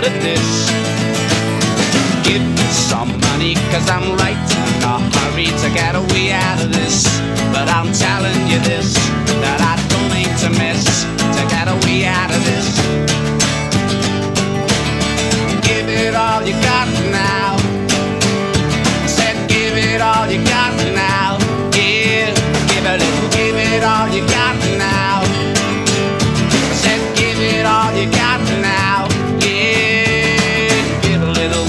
out of this. Give me some money, cause I'm right in a hurry to get away out of this. But I'm telling you this, that I don't need to miss to get away out of this. Give it all you got now. I said give it all you got now. Yeah, give a little, give it all you got now. I said give it all you got now. Yeah, give a little.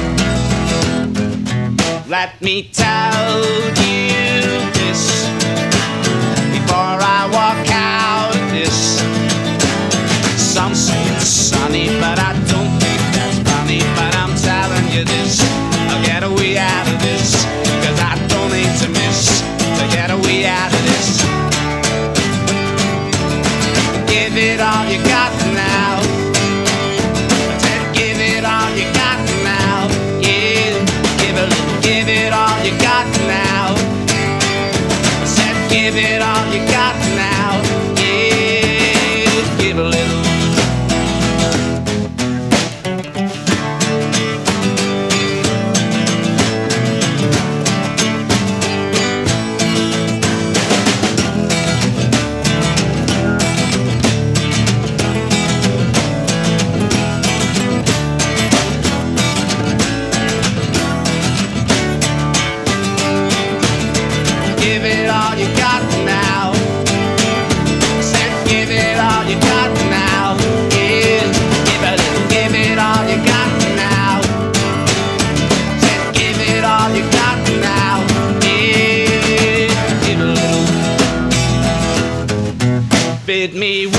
Let me tell you this before I walk out of this. Some say it's sunny, but I don't think that's funny. But I'm telling you this, I'll get away out of this, cause I don't need to miss to get away out of this. Give it all you got now. I said give it all you got now. Yeah, give a little, give it all you got now. I said give it all you got now. Yeah, give a little. Give it all you got now. Said give it all you got now. Yeah, give a little, give it all you got now. Said give it all you got now. Yeah, give a little. Bid me